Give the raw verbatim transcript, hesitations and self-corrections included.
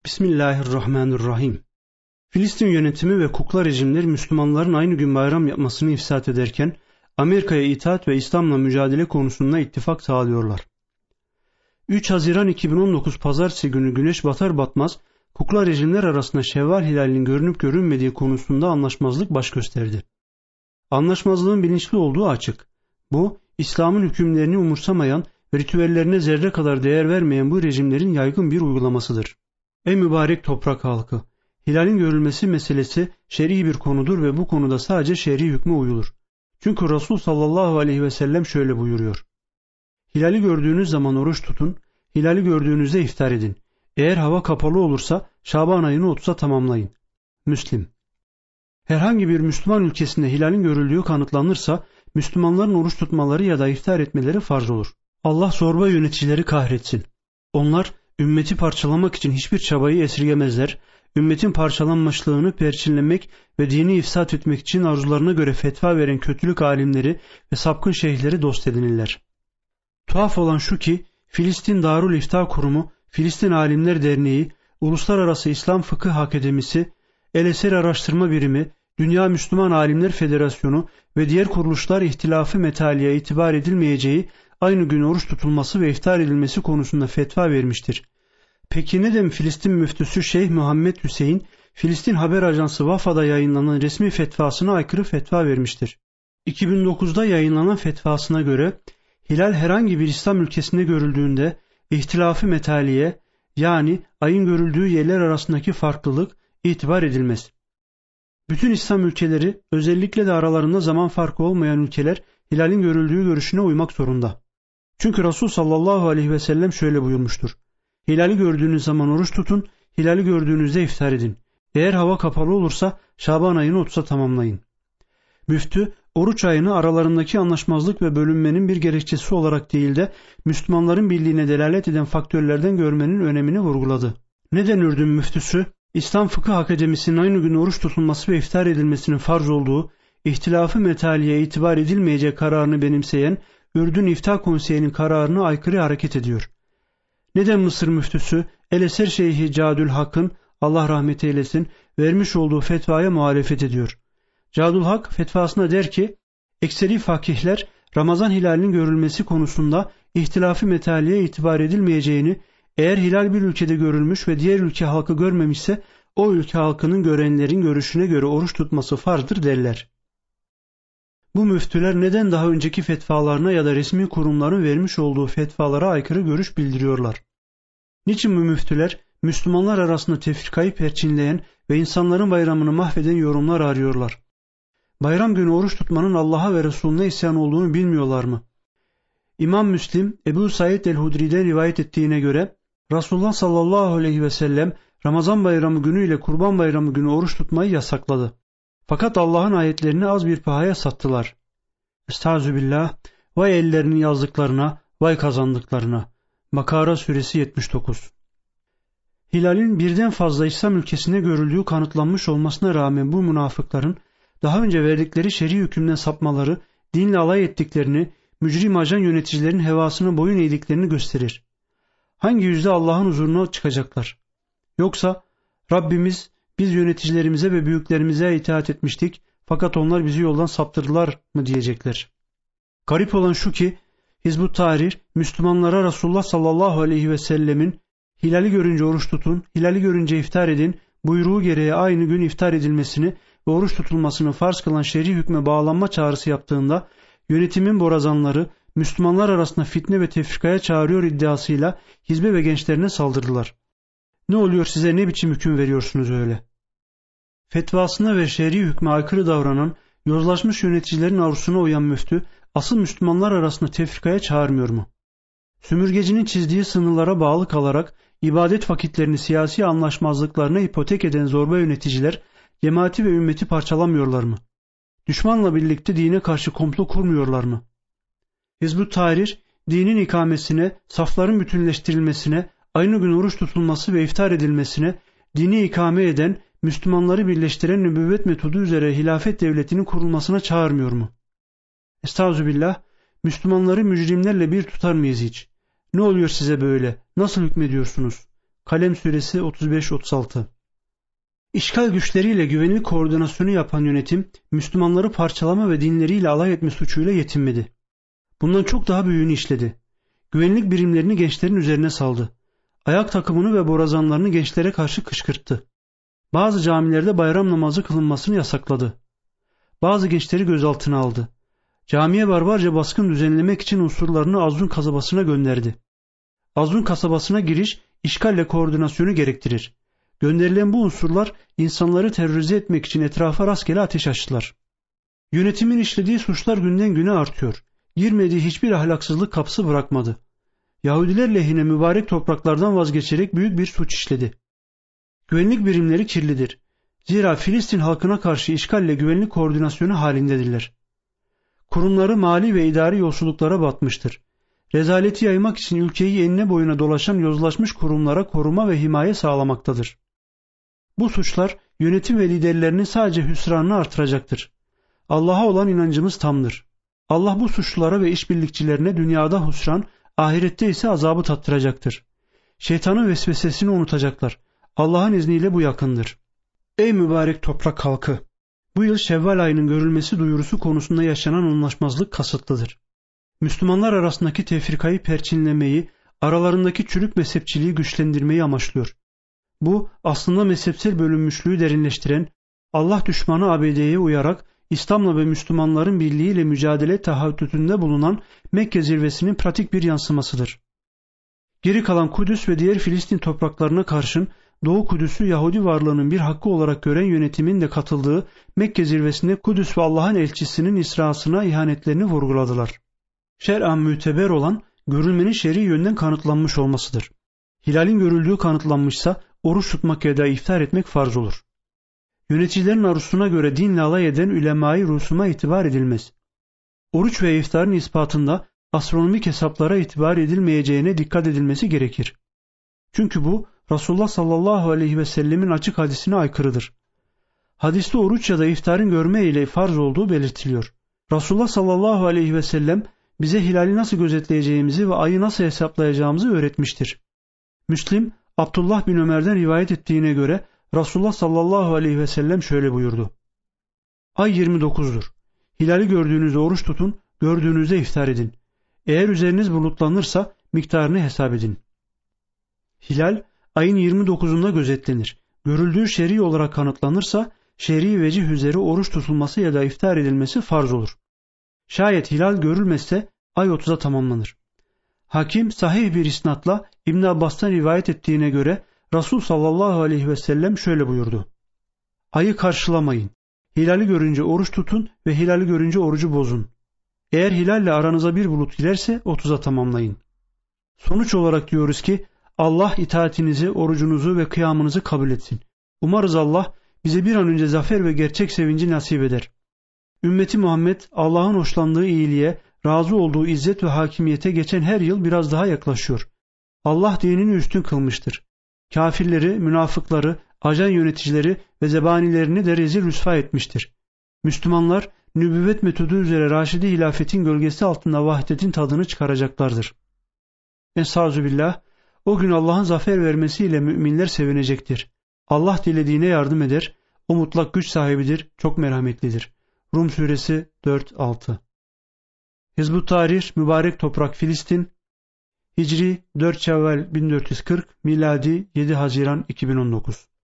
Bismillahirrahmanirrahim. Filistin yönetimi ve kukla rejimleri Müslümanların aynı gün bayram yapmasını ifsad ederken Amerika'ya itaat ve İslam'la mücadele konusunda ittifak sağlıyorlar. üç Haziran iki bin on dokuz Pazartesi günü güneş batar batmaz kukla rejimler arasında Şevval hilalinin görünüp görünmediği konusunda anlaşmazlık baş gösterdi. Anlaşmazlığın bilinçli olduğu açık. Bu, İslam'ın hükümlerini umursamayan ve ritüellerine zerre kadar değer vermeyen bu rejimlerin yaygın bir uygulamasıdır. Ey mübarek toprak halkı! Hilalin görülmesi meselesi şer'i bir konudur ve bu konuda sadece şer'i hükme uyulur. Çünkü Resul sallallahu aleyhi ve sellem şöyle buyuruyor. Hilali gördüğünüz zaman oruç tutun, hilali gördüğünüzde iftar edin. Eğer hava kapalı olursa Şaban ayını otuza tamamlayın. Müslim. Herhangi bir Müslüman ülkesinde hilalin görüldüğü kanıtlanırsa Müslümanların oruç tutmaları ya da iftar etmeleri farz olur. Allah zorba yöneticileri kahretsin. Onlar ümmeti parçalamak için hiçbir çabayı esirgemezler, ümmetin parçalanmışlığını perçinlemek ve dini ifsad etmek için arzularına göre fetva veren kötülük alimleri ve sapkın şeyhleri dost edinirler. Tuhaf olan şu ki Filistin Darul İftah Kurumu, Filistin Alimler Derneği, Uluslararası İslam Fıkıh Akademisi, El Eser Araştırma Birimi, Dünya Müslüman Alimler Federasyonu ve diğer kuruluşlar ihtilafı metaliye itibar edilmeyeceği, aynı gün oruç tutulması ve iftar edilmesi konusunda fetva vermiştir. Peki neden Filistin müftüsü Şeyh Muhammed Hüseyin, Filistin Haber Ajansı Vafa'da yayınlanan resmi fetvasına aykırı fetva vermiştir? iki bin dokuzda yayınlanan fetvasına göre, hilal herhangi bir İslam ülkesinde görüldüğünde ihtilafı metaliye, yani ayın görüldüğü yerler arasındaki farklılık itibar edilmez. Bütün İslam ülkeleri, özellikle de aralarında zaman farkı olmayan ülkeler, hilalin görüldüğü görüşüne uymak zorunda. Çünkü Resul sallallahu aleyhi ve sellem şöyle buyurmuştur. Hilali gördüğünüz zaman oruç tutun, hilali gördüğünüzde iftar edin. Eğer hava kapalı olursa Şaban ayını otuza tamamlayın. Müftü, oruç ayını aralarındaki anlaşmazlık ve bölünmenin bir gerekçesi olarak değil de Müslümanların birliğine delalet eden faktörlerden görmenin önemini vurguladı. Neden Ürdün müftüsü, İslam Fıkıh Akademisi'nin aynı gün oruç tutulması ve iftar edilmesinin farz olduğu, ihtilafı metaliye itibar edilmeyecek kararını benimseyen Ürdün İftah Konseyi'nin kararına aykırı hareket ediyor? Neden Mısır müftüsü El Eser Şeyhi Cadül Hak'ın, Allah rahmet eylesin, vermiş olduğu fetvaya muhalefet ediyor? Cadül Hak fetvasında der ki, ekseri fakihler Ramazan hilalinin görülmesi konusunda ihtilafı metaliye itibar edilmeyeceğini, eğer hilal bir ülkede görülmüş ve diğer ülke halkı görmemişse o ülke halkının görenlerin görüşüne göre oruç tutması farzdır derler. Bu müftüler neden daha önceki fetvalarına ya da resmi kurumların vermiş olduğu fetvalara aykırı görüş bildiriyorlar? Niçin bu müftüler Müslümanlar arasında tefrikayı perçinleyen ve insanların bayramını mahveden yorumlar arıyorlar? Bayram günü oruç tutmanın Allah'a ve Resulüne isyan olduğunu bilmiyorlar mı? İmam Müslim, Ebu Said el-Hudri'den rivayet ettiğine göre Resulullah sallallahu aleyhi ve sellem Ramazan bayramı günü ile Kurban bayramı günü oruç tutmayı yasakladı. Fakat Allah'ın ayetlerini az bir pahaya sattılar. Estağfirullah, vay ellerinin yazdıklarına, vay kazandıklarına. Bakara suresi yetmiş dokuz. Hilalin birden fazla İslam ülkesinde görüldüğü kanıtlanmış olmasına rağmen bu münafıkların daha önce verdikleri şer'i hükümden sapmaları, dinle alay ettiklerini, mücrim ajan yöneticilerin hevasına boyun eğdiklerini gösterir. Hangi yüzde Allah'ın huzuruna çıkacaklar? Yoksa Rabbimiz biz yöneticilerimize ve büyüklerimize itaat etmiştik fakat onlar bizi yoldan saptırdılar mı diyecekler. Garip olan şu ki Hizb-ut Tahrir Müslümanlara Resulullah sallallahu aleyhi ve sellemin hilali görünce oruç tutun, hilali görünce iftar edin buyruğu gereği aynı gün iftar edilmesini ve oruç tutulmasını farz kılan şer'i hükme bağlanma çağrısı yaptığında yönetimin borazanları Müslümanlar arasında fitne ve tefrikaya çağırıyor iddiasıyla hizbe ve gençlerine saldırdılar. Ne oluyor size, ne biçim hüküm veriyorsunuz öyle? Fetvasına ve şer'i hükme aykırı davranan, yozlaşmış yöneticilerin arzusuna uyan müftü, asıl Müslümanlar arasında tefrikaya çağırmıyor mu? Sümürgecinin çizdiği sınırlara bağlı kalarak, ibadet vakitlerini siyasi anlaşmazlıklarına ipotek eden zorba yöneticiler, cemaati ve ümmeti parçalamıyorlar mı? Düşmanla birlikte dine karşı komplo kurmuyorlar mı? Hizb-ut Tahrir, dinin ikamesine, safların bütünleştirilmesine, aynı gün oruç tutulması ve iftar edilmesine, dini ikame eden, Müslümanları birleştiren nübüvvet metodu üzere hilafet devletinin kurulmasına çağırmıyor mu? Estağfirullah, Müslümanları mücrimlerle bir tutar mıyız hiç? Ne oluyor size böyle? Nasıl hükmediyorsunuz? Kalem suresi otuz beş otuz altı. İşgal güçleriyle güvenlik koordinasyonu yapan yönetim, Müslümanları parçalama ve dinleriyle alay etme suçuyla yetinmedi. Bundan çok daha büyüğünü işledi. Güvenlik birimlerini gençlerin üzerine saldı. Ayak takımını ve borazanlarını gençlere karşı kışkırttı. Bazı camilerde bayram namazı kılınmasını yasakladı. Bazı gençleri gözaltına aldı. Camiye barbarca baskın düzenlemek için unsurlarını Azun kasabasına gönderdi. Azun kasabasına giriş, işgalle koordinasyonu gerektirir. Gönderilen bu unsurlar insanları terörize etmek için etrafa rastgele ateş açtılar. Yönetimin işlediği suçlar günden güne artıyor. Girmediği hiçbir ahlaksızlık kapısı bırakmadı. Yahudiler lehine mübarek topraklardan vazgeçerek büyük bir suç işledi. Güvenlik birimleri kirlidir. Zira Filistin halkına karşı işgalle güvenlik koordinasyonu halindedirler. Kurumları mali ve idari yolsuzluklara batmıştır. Rezaleti yaymak için ülkeyi enine boyuna dolaşan yozlaşmış kurumlara koruma ve himaye sağlamaktadır. Bu suçlar yönetim ve liderlerinin sadece hüsranını artıracaktır. Allah'a olan inancımız tamdır. Allah bu suçlulara ve işbirlikçilerine dünyada husran, ahirette ise azabı tattıracaktır. Şeytanın vesvesesini unutacaklar. Allah'ın izniyle bu yakındır. Ey mübarek toprak halkı! Bu yıl Şevval ayının görülmesi duyurusu konusunda yaşanan anlaşmazlık kasıtlıdır. Müslümanlar arasındaki tefrikayı perçinlemeyi, aralarındaki çürük mezhepçiliği güçlendirmeyi amaçlıyor. Bu aslında mezhepsel bölünmüşlüğü derinleştiren, Allah düşmanı A B D'ye uyarak İslam'la ve Müslümanların birliğiyle mücadele taahhütünde bulunan Mekke zirvesinin pratik bir yansımasıdır. Geri kalan Kudüs ve diğer Filistin topraklarına karşın Doğu Kudüs'ü Yahudi varlığının bir hakkı olarak gören yönetimin de katıldığı Mekke zirvesinde Kudüs ve Allah'ın elçisinin İsra'sına ihanetlerini vurguladılar. Şer'an müteber olan görülmenin şer'i yönden kanıtlanmış olmasıdır. Hilalin görüldüğü kanıtlanmışsa oruç tutmak ya da iftar etmek farz olur. Yöneticilerin arzusuna göre dinle alay eden ülemayı rusuma itibar edilmez. Oruç ve iftarın ispatında astronomik hesaplara itibar edilmeyeceğine dikkat edilmesi gerekir. Çünkü bu Resulullah sallallahu aleyhi ve sellemin açık hadisine aykırıdır. Hadiste oruç ya da iftarın görme ile farz olduğu belirtiliyor. Resulullah sallallahu aleyhi ve sellem bize hilali nasıl gözetleyeceğimizi ve ayı nasıl hesaplayacağımızı öğretmiştir. Müslim, Abdullah bin Ömer'den rivayet ettiğine göre Resulullah sallallahu aleyhi ve sellem şöyle buyurdu. Ay yirmi dokuzdur. Hilali gördüğünüzde oruç tutun, gördüğünüzde iftar edin. Eğer üzeriniz bulutlanırsa miktarını hesap edin. Hilal, ayın yirmi dokuzunda gözetlenir. Görüldüğü şer'i olarak kanıtlanırsa, şer'i vecih üzere oruç tutulması ya da iftar edilmesi farz olur. Şayet hilal görülmezse ay otuza tamamlanır. Hakim sahih bir isnatla İbn Abbas'tan rivayet ettiğine göre Resul sallallahu aleyhi ve sellem şöyle buyurdu. Ayı karşılamayın. Hilali görünce oruç tutun ve hilali görünce orucu bozun. Eğer hilalle aranıza bir bulut girerse otuza tamamlayın. Sonuç olarak diyoruz ki Allah itaatinizi, orucunuzu ve kıyamınızı kabul etsin. Umarız Allah bize bir an önce zafer ve gerçek sevinci nasip eder. Ümmeti Muhammed Allah'ın hoşlandığı iyiliğe, razı olduğu izzet ve hakimiyete geçen her yıl biraz daha yaklaşıyor. Allah dinini üstün kılmıştır. Kafirleri, münafıkları, ajan yöneticileri ve zebanilerini de rezil rüsva etmiştir. Müslümanlar nübüvvet metodu üzere Raşidi hilafetin gölgesi altında vahdetin tadını çıkaracaklardır. Estağfirullah, o gün Allah'ın zafer vermesiyle müminler sevinecektir. Allah dilediğine yardım eder, o mutlak güç sahibidir, çok merhametlidir. Rum suresi dört altı. Hizb-ut Tahrir, mübarek toprak Filistin, Hicri dört Şevval bin dört yüz kırk, miladi yedi Haziran iki bin on dokuz.